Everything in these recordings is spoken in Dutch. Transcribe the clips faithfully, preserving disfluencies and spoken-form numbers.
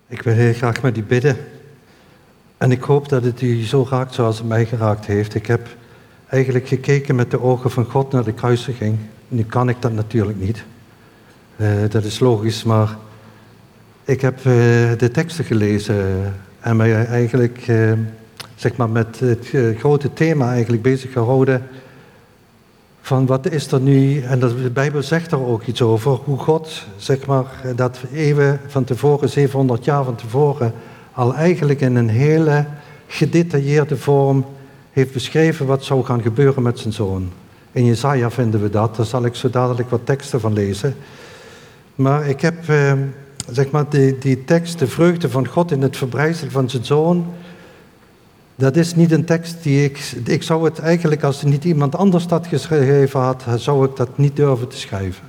Ik wil heel graag met u bidden. En ik hoop dat het u zo raakt zoals het mij geraakt heeft. Ik heb eigenlijk gekeken met de ogen van God naar de kruisiging. Nu kan ik dat natuurlijk niet. Uh, dat is logisch, maar ik heb uh, de teksten gelezen en mij eigenlijk uh, zeg maar met het uh, grote thema eigenlijk bezig gehouden van wat is er nu, en de Bijbel zegt er ook iets over, hoe God, zeg maar, dat eeuwen van tevoren, zevenhonderd jaar van tevoren, al eigenlijk in een hele gedetailleerde vorm heeft beschreven wat zou gaan gebeuren met zijn zoon. In Jesaja vinden we dat, daar zal ik zo dadelijk wat teksten van lezen. Maar ik heb, eh, zeg maar, die, die tekst, de vreugde van God in het verbrijzelen van zijn zoon, dat is niet een tekst die ik... Ik zou het eigenlijk, als er niet iemand anders dat geschreven had, zou ik dat niet durven te schrijven.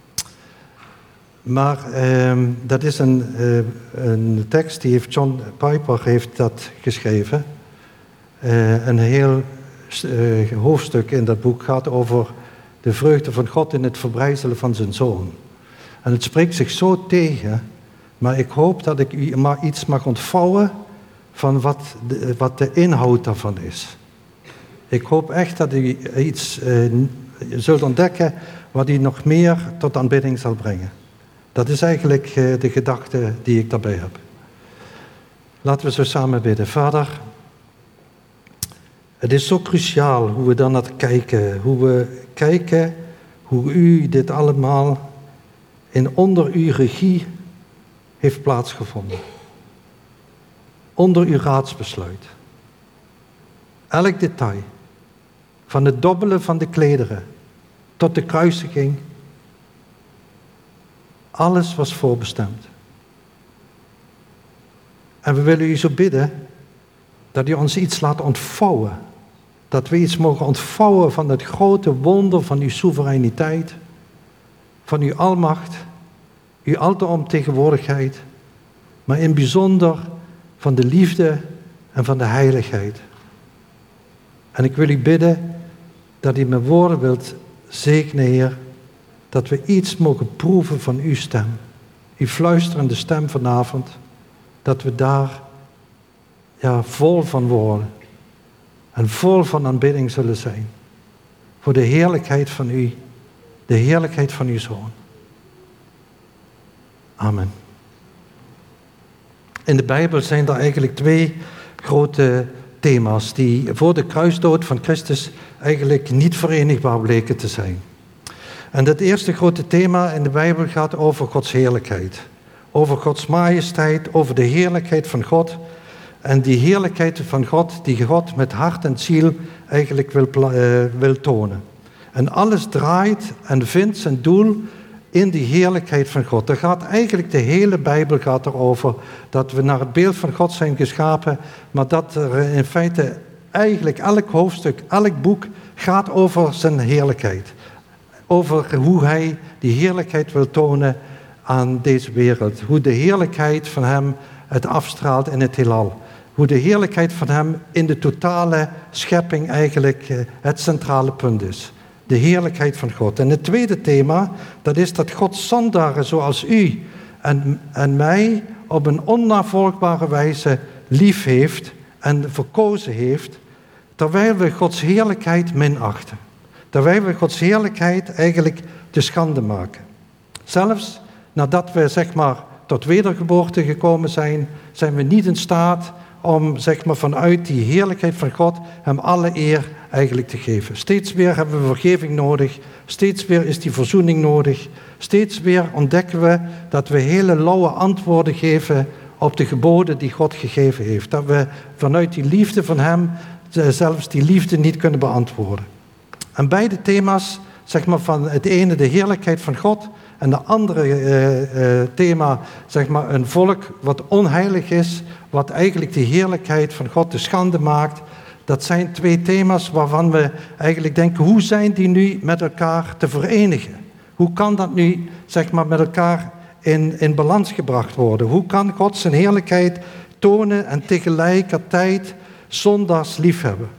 Maar eh, dat is een, eh, een tekst, die heeft John Piper heeft dat geschreven. Uh, een heel uh, hoofdstuk in dat boek gaat over de vreugde van God in het verbrijzelen van zijn zoon. En het spreekt zich zo tegen, maar ik hoop dat ik u maar iets mag ontvouwen van wat de, wat de inhoud daarvan is. Ik hoop echt dat u iets uh, zult ontdekken wat u nog meer tot aanbidding zal brengen. Dat is eigenlijk uh, de gedachte die ik daarbij heb. Laten we zo samen bidden. Vader, het is zo cruciaal hoe we dan naar kijken. Hoe we kijken hoe u dit allemaal in onder uw regie heeft plaatsgevonden. Onder uw raadsbesluit. Elk detail. Van het dobbelen van de klederen tot de kruisiging. Alles was voorbestemd. En we willen u zo bidden dat u ons iets laat ontvouwen. Dat we iets mogen ontvouwen van het grote wonder van uw soevereiniteit, van uw almacht, uw altomtegenwoordigheid, maar in bijzonder van de liefde en van de heiligheid. En ik wil u bidden dat u met woorden wilt zegenen, Heer, dat we iets mogen proeven van uw stem, uw fluisterende stem vanavond, dat we daar ja, vol van worden en vol van aanbidding zullen zijn voor de heerlijkheid van u, de heerlijkheid van uw Zoon. Amen. In de Bijbel zijn er eigenlijk twee grote thema's die voor de kruisdood van Christus eigenlijk niet verenigbaar bleken te zijn. En dat eerste grote thema in de Bijbel gaat over Gods heerlijkheid. Over Gods majesteit, over de heerlijkheid van God. En die heerlijkheid van God, die God met hart en ziel eigenlijk wil, uh, wil tonen. En alles draait en vindt zijn doel in die heerlijkheid van God. Daar gaat eigenlijk de hele Bijbel gaat erover dat we naar het beeld van God zijn geschapen, maar dat er in feite eigenlijk elk hoofdstuk, elk boek gaat over zijn heerlijkheid. Over hoe hij die heerlijkheid wil tonen aan deze wereld. Hoe de heerlijkheid van hem het afstraalt in het heelal. Hoe de heerlijkheid van hem in de totale schepping eigenlijk het centrale punt is. De heerlijkheid van God. En het tweede thema, dat is dat God zondaren zoals u en, en mij op een onnavolgbare wijze lief heeft en verkozen heeft, terwijl we Gods heerlijkheid minachten. Terwijl we Gods heerlijkheid eigenlijk te schande maken. Zelfs nadat we zeg maar tot wedergeboorte gekomen zijn, zijn we niet in staat om zeg maar vanuit die heerlijkheid van God hem alle eer eigenlijk te geven. Steeds weer hebben we vergeving nodig. Steeds weer is die verzoening nodig. Steeds weer ontdekken we dat we hele lauwe antwoorden geven op de geboden die God gegeven heeft. Dat we vanuit die liefde van hem zelfs die liefde niet kunnen beantwoorden. En beide thema's, zeg maar van het ene de heerlijkheid van God en de andere uh, uh, thema, zeg maar een volk wat onheilig is, wat eigenlijk de heerlijkheid van God te schande maakt. Dat zijn twee thema's waarvan we eigenlijk denken, hoe zijn die nu met elkaar te verenigen? Hoe kan dat nu, zeg maar, met elkaar in, in balans gebracht worden? Hoe kan God zijn heerlijkheid tonen en tegelijkertijd zondaars liefhebben?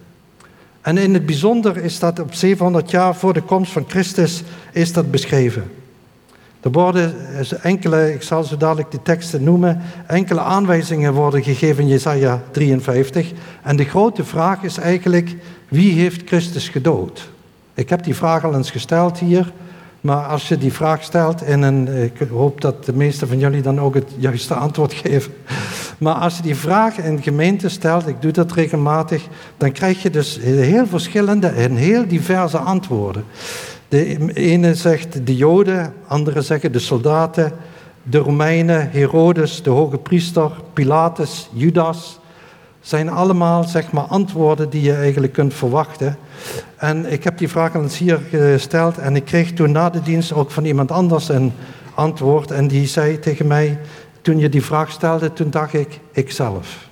En in het bijzonder is dat op zevenhonderd jaar voor de komst van Christus is dat beschreven. Er worden enkele, ik zal zo dadelijk de teksten noemen, enkele aanwijzingen worden gegeven in Jesaja drieënvijftig. En de grote vraag is eigenlijk, wie heeft Christus gedood? Ik heb die vraag al eens gesteld hier, maar als je die vraag stelt in een, ik hoop dat de meesten van jullie dan ook het juiste antwoord geven. Maar als je die vraag in gemeente stelt, ik doe dat regelmatig, dan krijg je dus heel verschillende en heel diverse antwoorden. De ene zegt de Joden, anderen zeggen de soldaten, de Romeinen, Herodes, de hoge priester, Pilatus, Judas. Zijn allemaal zeg maar antwoorden die je eigenlijk kunt verwachten. En ik heb die vraag al eens hier gesteld en ik kreeg toen na de dienst ook van iemand anders een antwoord. En die zei tegen mij, toen je die vraag stelde, toen dacht ik, ikzelf.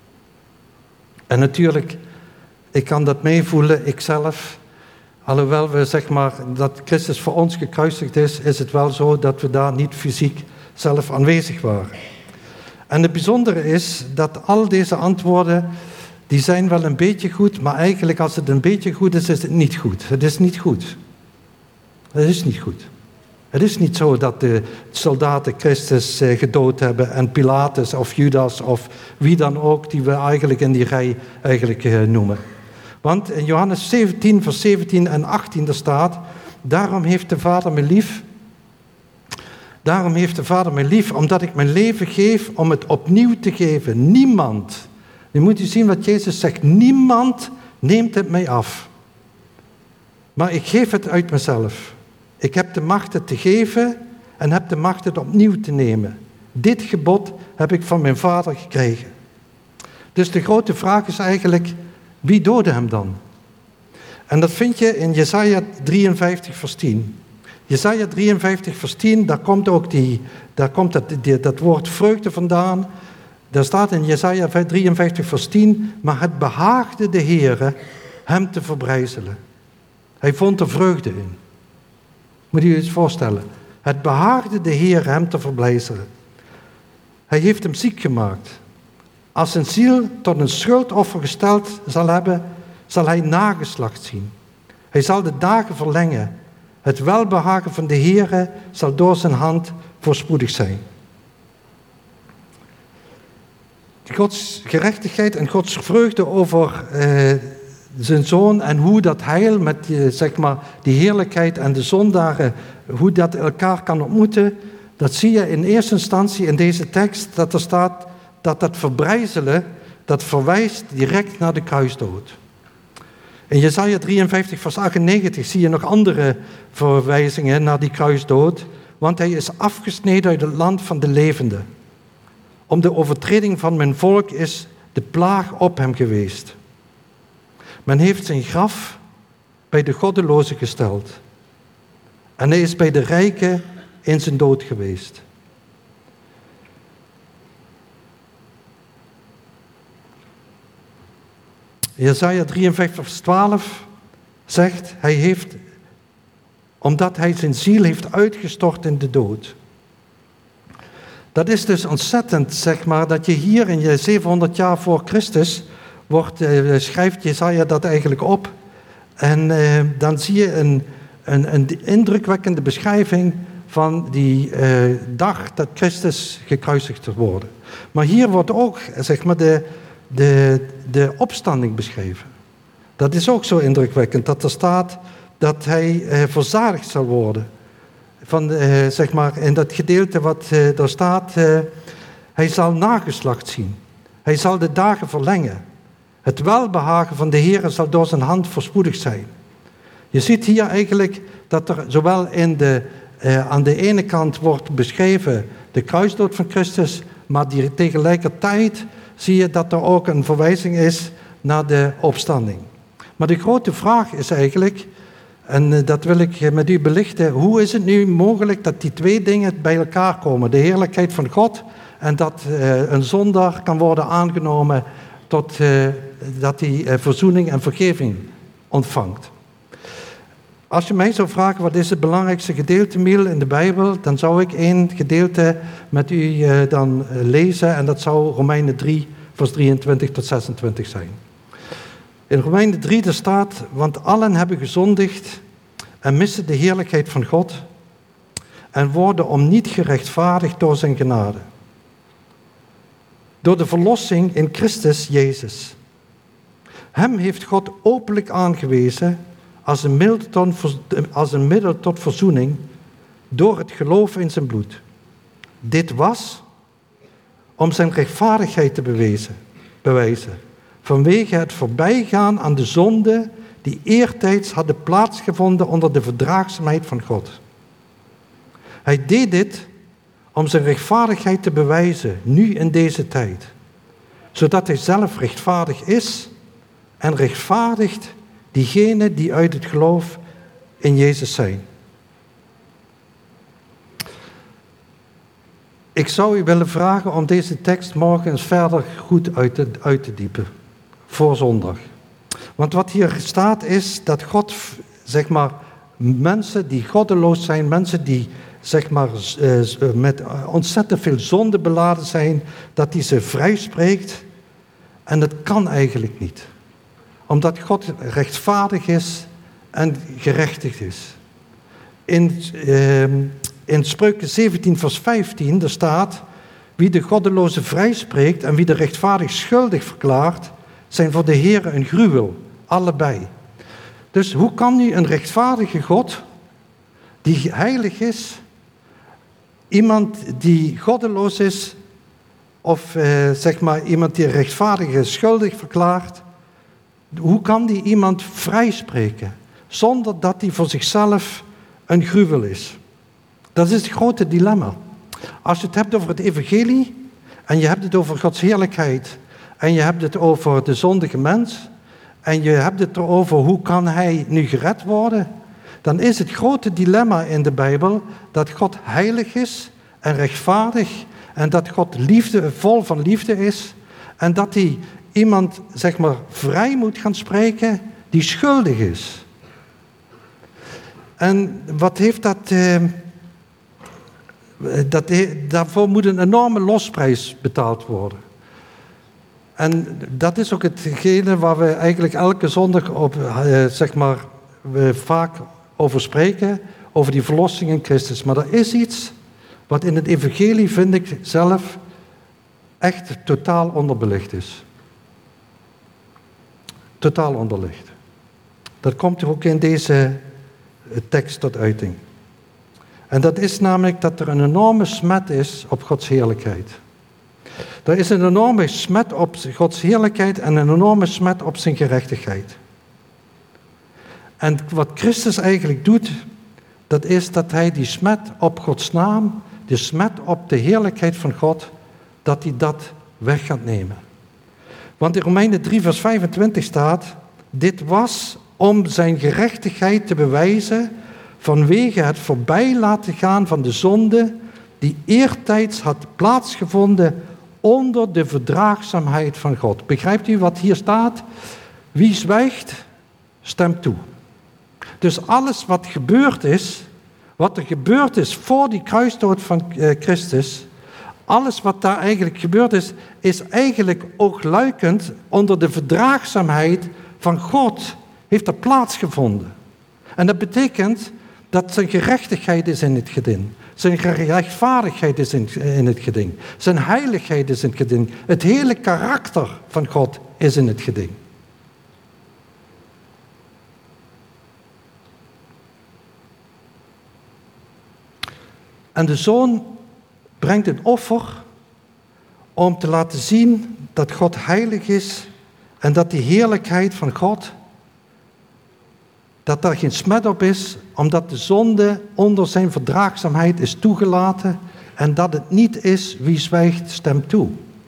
En natuurlijk, ik kan dat meevoelen, ikzelf. Alhoewel we zeg maar dat Christus voor ons gekruisigd is, is het wel zo dat we daar niet fysiek zelf aanwezig waren. En het bijzondere is dat al deze antwoorden, die zijn wel een beetje goed, maar eigenlijk als het een beetje goed is, is het niet goed. Het is niet goed. Het is niet goed. Het is niet zo dat de soldaten Christus gedood hebben en Pilatus of Judas of wie dan ook die we eigenlijk in die rij eigenlijk noemen. Want in Johannes zeventien, vers zeventien en achttien daar staat, daarom heeft de Vader me lief, daarom heeft de Vader me lief, omdat ik mijn leven geef om het opnieuw te geven. Niemand, nu moet u zien wat Jezus zegt, niemand neemt het mij af. Maar ik geef het uit mezelf. Ik heb de macht het te geven en heb de macht het opnieuw te nemen. Dit gebod heb ik van mijn Vader gekregen. Dus de grote vraag is eigenlijk, wie doodde hem dan? En dat vind je in Jesaja drieënvijftig vers tien. Jesaja drieënvijftig vers tien, daar komt ook die, daar komt dat, die, dat woord vreugde vandaan. Daar staat in Jesaja drieënvijftig vers tien, maar het behaagde de Heere hem te verbrijzelen. Hij vond er vreugde in. Moet je je eens voorstellen. Het behaagde de Heere hem te verbrijzelen. Hij heeft hem ziek gemaakt. Als zijn ziel tot een schuldoffer gesteld zal hebben, zal hij nageslacht zien. Hij zal de dagen verlengen. Het welbehagen van de Heere zal door zijn hand voorspoedig zijn. Gods gerechtigheid en Gods vreugde over uh, zijn zoon en hoe dat heil met uh, zeg maar, die heerlijkheid en de zondaren, hoe dat elkaar kan ontmoeten, dat zie je in eerste instantie in deze tekst, dat er staat dat dat verbrijzelen, dat verwijst direct naar de kruisdood. In Jesaja drieënvijftig vers achtennegentig zie je nog andere verwijzingen naar die kruisdood, want hij is afgesneden uit het land van de levenden. Om de overtreding van mijn volk is de plaag op hem geweest. Men heeft zijn graf bij de goddelozen gesteld. En hij is bij de rijken in zijn dood geweest. Jesaja drieënvijftig vers twaalf zegt, hij heeft, omdat hij zijn ziel heeft uitgestort in de dood. Dat is dus ontzettend, zeg maar, dat je hier in je zevenhonderd jaar voor Christus wordt, uh, schrijft Jesaja dat eigenlijk op. En uh, dan zie je een, een, een indrukwekkende beschrijving van die uh, dag dat Christus gekruisigd wordt worden. Maar hier wordt ook, zeg maar, de, de, de opstanding beschreven. Dat is ook zo indrukwekkend, dat er staat dat hij uh, verzadigd zal worden. Van, uh, zeg maar, in dat gedeelte wat uh, daar staat, uh, hij zal nageslacht zien. Hij zal de dagen verlengen. Het welbehagen van de Heer zal door zijn hand voorspoedig zijn. Je ziet hier eigenlijk dat er zowel in de, uh, aan de ene kant wordt beschreven de kruisdood van Christus, maar die, tegelijkertijd zie je dat er ook een verwijzing is naar de opstanding. Maar de grote vraag is eigenlijk, en dat wil ik met u belichten, hoe is het nu mogelijk dat die twee dingen bij elkaar komen? De heerlijkheid van God en dat uh, een zondaar kan worden aangenomen tot uh, dat hij uh, verzoening en vergeving ontvangt. Als je mij zou vragen wat is het belangrijkste gedeelte, Miel, in de Bijbel, dan zou ik één gedeelte met u uh, dan uh, lezen en dat zou Romeinen drie, vers drieëntwintig tot zesentwintig zijn. In Romeinen drie daar staat, want allen hebben gezondigd en missen de heerlijkheid van God en worden om niet gerechtvaardigd door zijn genade. Door de verlossing in Christus Jezus. Hem heeft God openlijk aangewezen als een middel tot, als een middel tot verzoening door het geloof in zijn bloed. Dit was om zijn rechtvaardigheid te bewijzen, bewijzen, vanwege het voorbijgaan aan de zonde die eertijds hadden plaatsgevonden onder de verdraagzaamheid van God. Hij deed dit om zijn rechtvaardigheid te bewijzen, nu in deze tijd, zodat hij zelf rechtvaardig is en rechtvaardigt diegenen die uit het geloof in Jezus zijn. Ik zou u willen vragen om deze tekst morgen eens verder goed uit te, uit te diepen, voor zondag. Want wat hier staat is dat God, zeg maar, mensen die goddeloos zijn, mensen die, zeg maar, met ontzettend veel zonde beladen zijn, dat hij ze vrijspreekt. En dat kan eigenlijk niet. Omdat God rechtvaardig is en gerechtigd is. In, uh, in Spreuken zeventien vers vijftien, daar staat: wie de goddeloze vrijspreekt en wie de rechtvaardig schuldig verklaart, zijn voor de Heere een gruwel, allebei. Dus hoe kan nu een rechtvaardige God, die heilig is, iemand die goddeloos is, of uh, zeg maar iemand die rechtvaardige schuldig verklaart, hoe kan die iemand vrijspreken, zonder dat hij voor zichzelf een gruwel is? Dat is het grote dilemma. Als je het hebt over het evangelie, en je hebt het over Gods heerlijkheid, en je hebt het over de zondige mens, en je hebt het erover hoe kan hij nu gered worden, dan is het grote dilemma in de Bijbel dat God heilig is en rechtvaardig, en dat God liefde, vol van liefde is, en dat hij iemand, zeg maar, vrij moet gaan spreken die schuldig is. En wat heeft dat... Eh, dat daarvoor moet een enorme losprijs betaald worden. En dat is ook hetgene waar we eigenlijk elke zondag op, eh, zeg maar, we vaak over spreken, over die verlossing in Christus. Maar er is iets wat in het evangelie, vind ik zelf, echt totaal onderbelicht is. Totaal onderlicht. Dat komt ook in deze tekst tot uiting. En dat is namelijk dat er een enorme smet is op Gods heerlijkheid. Er is een enorme smet op Gods heerlijkheid en een enorme smet op zijn gerechtigheid. En wat Christus eigenlijk doet, dat is dat hij die smet op Gods naam, de smet op de heerlijkheid van God, dat hij dat weg gaat nemen. Want in Romeinen drie vers vijfentwintig staat: dit was om zijn gerechtigheid te bewijzen vanwege het voorbij laten gaan van de zonde die eertijds had plaatsgevonden onder de verdraagzaamheid van God. Begrijpt u wat hier staat? Wie zwijgt, stemt toe. Dus alles wat gebeurd is, wat er gebeurd is voor die kruisdood van Christus, alles wat daar eigenlijk gebeurd is, is eigenlijk oogluikend onder de verdraagzaamheid van God, heeft er plaatsgevonden. En dat betekent dat zijn gerechtigheid is in het geding. Zijn rechtvaardigheid is in het geding. Zijn heiligheid is in het geding. Het hele karakter van God is in het geding. En de Zoon brengt een offer om te laten zien dat God heilig is en dat die heerlijkheid van God, dat daar geen smet op is, omdat de zonde onder zijn verdraagzaamheid is toegelaten en dat het niet is wie zwijgt, stemt toe.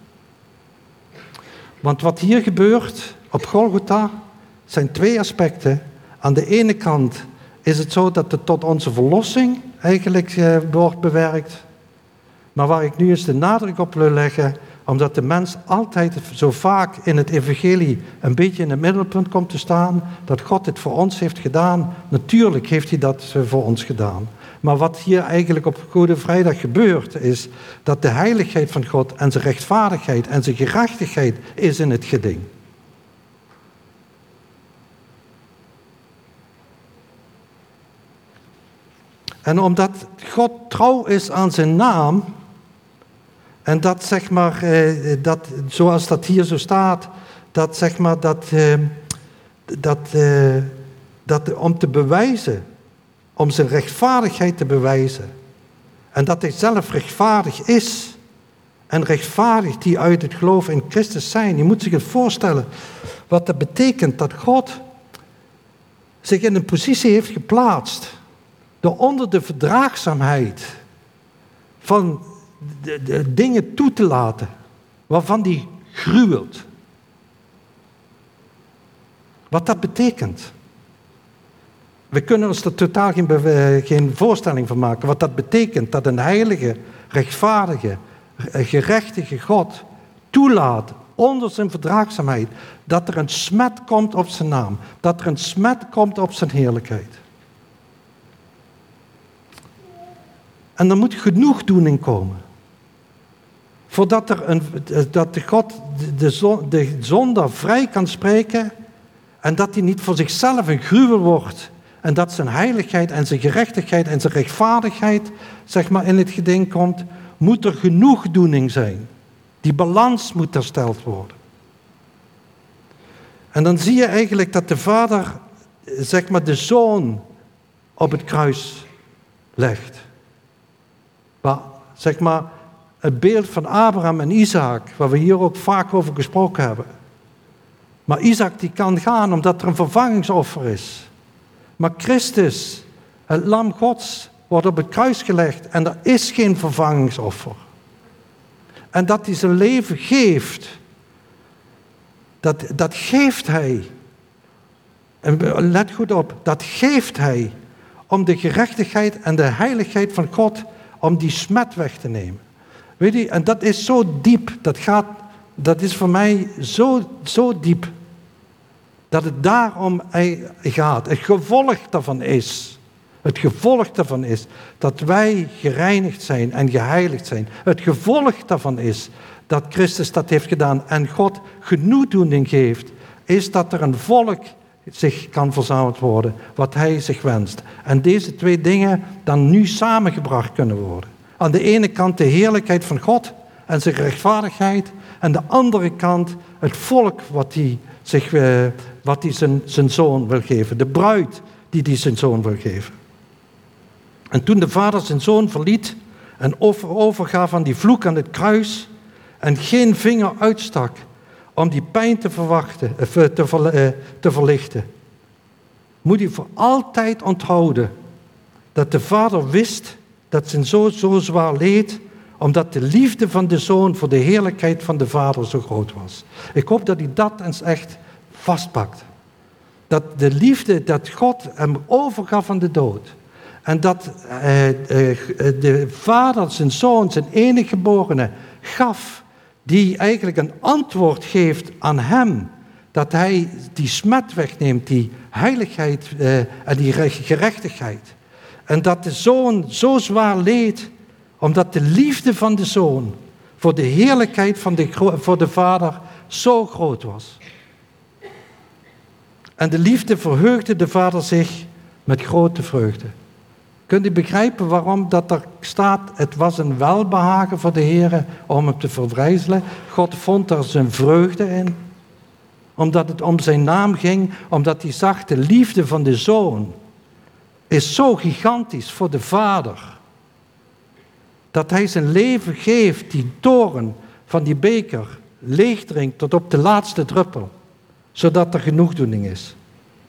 Want wat hier gebeurt op Golgotha zijn twee aspecten. Aan de ene kant is het zo dat het tot onze verlossing eigenlijk eh, wordt bewerkt. Maar waar ik nu eens de nadruk op wil leggen, omdat de mens altijd zo vaak in het evangelie een beetje in het middelpunt komt te staan, dat God het voor ons heeft gedaan. Natuurlijk heeft hij dat voor ons gedaan. Maar wat hier eigenlijk op Goede Vrijdag gebeurt, is dat de heiligheid van God en zijn rechtvaardigheid en zijn gerechtigheid is in het geding. En omdat God trouw is aan zijn naam, en dat zeg maar, eh, dat, zoals dat hier zo staat, dat zeg maar, dat, eh, dat, eh, dat om te bewijzen, om zijn rechtvaardigheid te bewijzen, en dat hij zelf rechtvaardig is, en rechtvaardig die uit het geloof in Christus zijn. Je moet zich het voorstellen wat dat betekent, dat God zich in een positie heeft geplaatst, door onder de verdraagzaamheid van de, de dingen toe te laten, waarvan die gruwelt. Wat dat betekent. We kunnen ons er totaal geen, geen voorstelling van maken. Wat dat betekent, dat een heilige, rechtvaardige, gerechtige God toelaat, onder zijn verdraagzaamheid, dat er een smet komt op zijn naam. Dat er een smet komt op zijn heerlijkheid. En er moet genoegdoening komen. Voordat er een, dat de God de, de zondaar vrij kan spreken, en dat hij niet voor zichzelf een gruwel wordt, en dat zijn heiligheid en zijn gerechtigheid en zijn rechtvaardigheid, zeg maar, in het geding komt, moet er genoegdoening zijn. Die balans moet hersteld worden. En dan zie je eigenlijk dat de vader, zeg maar, de zoon op het kruis legt. Maar, zeg maar, het beeld van Abraham en Isaac, waar we hier ook vaak over gesproken hebben. Maar Isaac die kan gaan omdat er een vervangingsoffer is. Maar Christus, het lam Gods, wordt op het kruis gelegd en er is geen vervangingsoffer. En dat hij zijn leven geeft, dat, dat geeft hij. En let goed op, dat geeft hij om de gerechtigheid en de heiligheid van God, om die smet weg te nemen. Weet je, en dat is zo diep, dat, gaat, dat is voor mij zo, zo diep, dat het daarom gaat. Het gevolg daarvan is, het gevolg daarvan is dat wij gereinigd zijn en geheiligd zijn. Het gevolg daarvan is dat Christus dat heeft gedaan en God genoegdoening geeft, is dat er een volk zich kan verzameld worden, wat hij zich wenst. En deze twee dingen dan nu samengebracht kunnen worden. Aan de ene kant de heerlijkheid van God en zijn rechtvaardigheid, en aan de andere kant het volk wat hij, zich, wat hij zijn, zijn zoon wil geven. De bruid die hij zijn zoon wil geven. En toen de vader zijn zoon verliet en over, overgaf aan die vloek aan het kruis en geen vinger uitstak om die pijn te, verwachten, te, ver, te verlichten, moet hij voor altijd onthouden dat de vader wist dat zijn zoon zo zwaar leed, omdat de liefde van de zoon voor de heerlijkheid van de vader zo groot was. Ik hoop dat hij dat eens echt vastpakt. Dat de liefde dat God hem overgaf aan de dood. En dat eh, eh, de vader zijn zoon, zijn enige geborene, gaf, die eigenlijk een antwoord geeft aan hem. Dat hij die smet wegneemt, die heiligheid eh, en die gerechtigheid. En dat de zoon zo zwaar leed, omdat de liefde van de zoon voor de heerlijkheid van de, voor de vader zo groot was. En de liefde verheugde de vader zich met grote vreugde. Kunt u begrijpen waarom dat er staat, het was een welbehagen voor de Heer om hem te vervrijzelen? God vond daar zijn vreugde in. Omdat het om zijn naam ging, omdat hij zag de liefde van de zoon is zo gigantisch voor de vader. Dat hij zijn leven geeft, die toren van die beker, leegdrinkt tot op de laatste druppel. Zodat er genoegdoening is.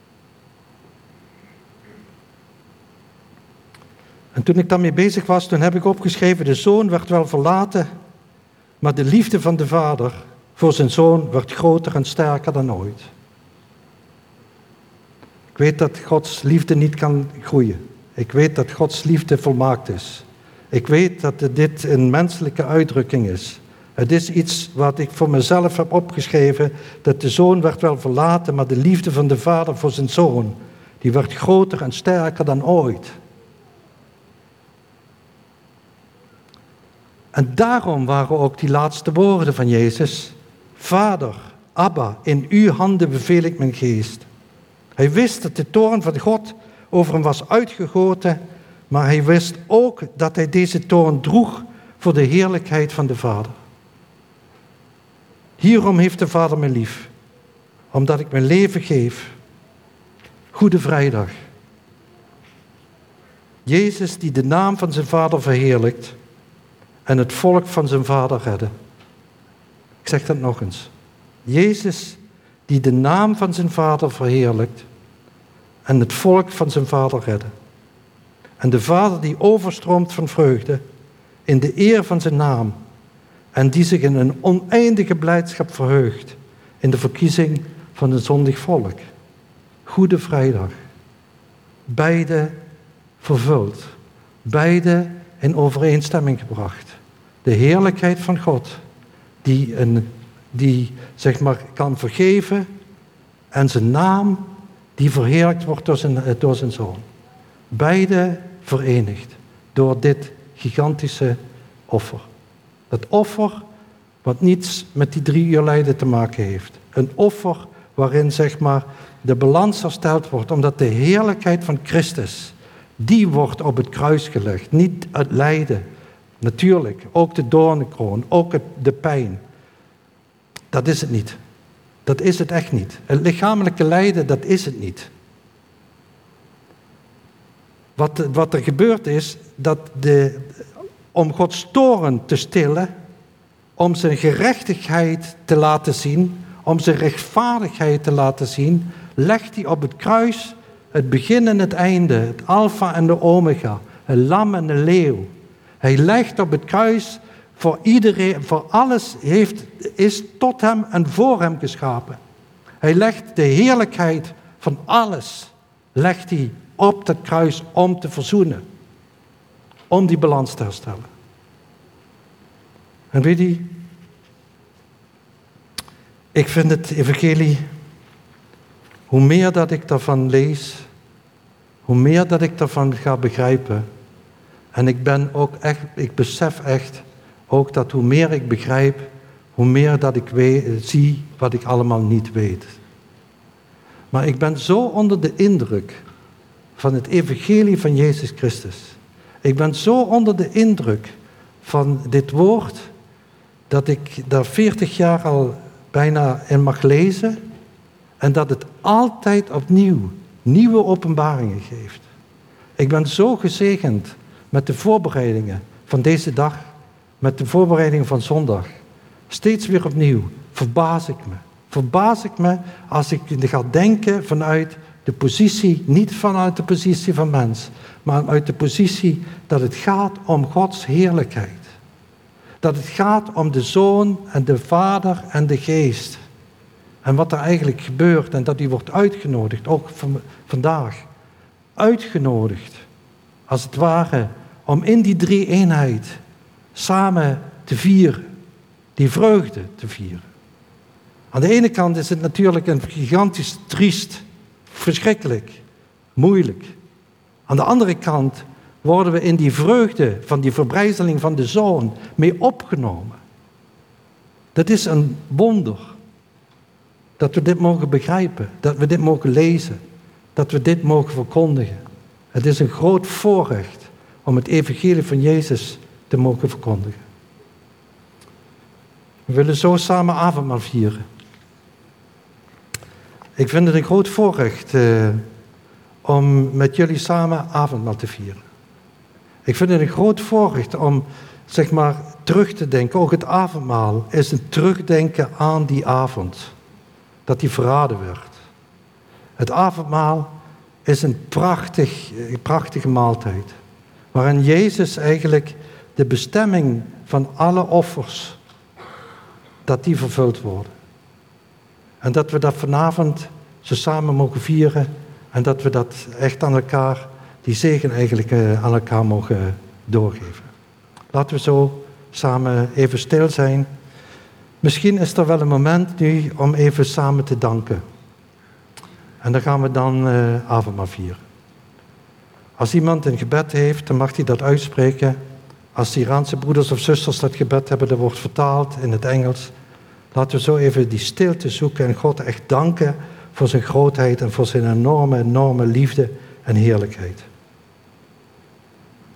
En toen ik daarmee bezig was, toen heb ik opgeschreven, de zoon werd wel verlaten, maar de liefde van de vader voor zijn zoon werd groter en sterker dan ooit. Ik weet dat Gods liefde niet kan groeien. Ik weet dat Gods liefde volmaakt is. Ik weet dat dit een menselijke uitdrukking is. Het is iets wat ik voor mezelf heb opgeschreven, dat de zoon werd wel verlaten, maar de liefde van de vader voor zijn zoon, die werd groter en sterker dan ooit. En daarom waren ook die laatste woorden van Jezus, Vader, Abba, in uw handen beveel ik mijn geest. Hij wist dat de toorn van God over hem was uitgegoten, Maar hij wist ook dat hij deze toorn droeg voor de heerlijkheid van de Vader. Hierom heeft de Vader mij lief, omdat ik mijn leven geef. Goede Vrijdag. Jezus die de naam van zijn Vader verheerlijkt en het volk van zijn Vader redde. Ik zeg dat nog eens. Jezus die de naam van zijn Vader verheerlijkt en het volk van zijn Vader redde. En de Vader die overstroomt van vreugde in de eer van zijn naam en die zich in een oneindige blijdschap verheugt in de verkiezing van een zondig volk. Goede Vrijdag. Beide vervuld. Beide in overeenstemming gebracht. De heerlijkheid van God die, een, die zeg maar kan vergeven en zijn naam die verheerlijkt wordt door zijn, door zijn Zoon. Beide verenigd door dit gigantische offer. Dat offer wat niets met die drie uur lijden te maken heeft. Een offer waarin zeg maar de balans hersteld wordt, omdat de heerlijkheid van Christus, die wordt op het kruis gelegd. Niet het lijden, natuurlijk, ook de doornenkroon, ook het, de pijn. Dat is het niet. Dat is het echt niet. Het lichamelijke lijden, dat is het niet. Wat, wat er gebeurt is, dat de, om Gods toorn te stillen, om zijn gerechtigheid te laten zien, om zijn rechtvaardigheid te laten zien, legt hij op het kruis het begin en het einde, het alfa en de omega, het lam en de leeuw. Hij legt op het kruis voor iedereen, voor alles heeft, is tot hem en voor hem geschapen. Hij legt de heerlijkheid van alles, legt hij op dat kruis om te verzoenen. Om die balans te herstellen. En weet je, ik vind het evangelie, hoe meer dat ik daarvan lees, hoe meer dat ik daarvan ga begrijpen. En ik ben ook echt, ik besef echt ook dat hoe meer ik begrijp, hoe meer dat ik weet, zie wat ik allemaal niet weet. Maar ik ben zo onder de indruk van het evangelie van Jezus Christus. Ik ben zo onder de indruk van dit woord, dat ik daar veertig jaar al bijna in mag lezen en dat het altijd opnieuw nieuwe openbaringen geeft. Ik ben zo gezegend met de voorbereidingen van deze dag, met de voorbereidingen van zondag. Steeds weer opnieuw verbaas ik me. Verbaas ik me als ik ga denken vanuit de positie, niet vanuit de positie van mens, maar uit de positie dat het gaat om Gods heerlijkheid. Dat het gaat om de Zoon en de Vader en de Geest. En wat er eigenlijk gebeurt en dat die wordt uitgenodigd, ook van, vandaag. Uitgenodigd, als het ware, om in die drie eenheid samen te vieren. Die vreugde te vieren. Aan de ene kant is het natuurlijk een gigantisch triest, verschrikkelijk, moeilijk. Aan de andere kant worden we in die vreugde van die verbrijzeling van de Zoon mee opgenomen. Dat is een wonder. Dat we dit mogen begrijpen, dat we dit mogen lezen, dat we dit mogen verkondigen. Het is een groot voorrecht om het evangelie van Jezus te mogen verkondigen. We willen zo samen avondmaal vieren. Ik vind het een groot voorrecht uh, om met jullie samen avondmaal te vieren. Ik vind het een groot voorrecht om, zeg maar, terug te denken. Ook het avondmaal is een terugdenken aan die avond. Dat die verraden werd. Het avondmaal is een prachtig, prachtige maaltijd. Waarin Jezus eigenlijk de bestemming van alle offers, dat die vervuld worden. En dat we dat vanavond zo samen mogen vieren. En dat we dat echt aan elkaar, die zegen eigenlijk aan elkaar mogen doorgeven. Laten we zo samen even stil zijn. Misschien is er wel een moment nu om even samen te danken. En dan gaan we dan uh, avondmaal vieren. Als iemand een gebed heeft, dan mag hij dat uitspreken. Als de Iraanse broeders of zusters dat gebed hebben, dat wordt vertaald in het Engels. Laten we zo even die stilte zoeken en God echt danken voor zijn grootheid en voor zijn enorme, enorme liefde en heerlijkheid.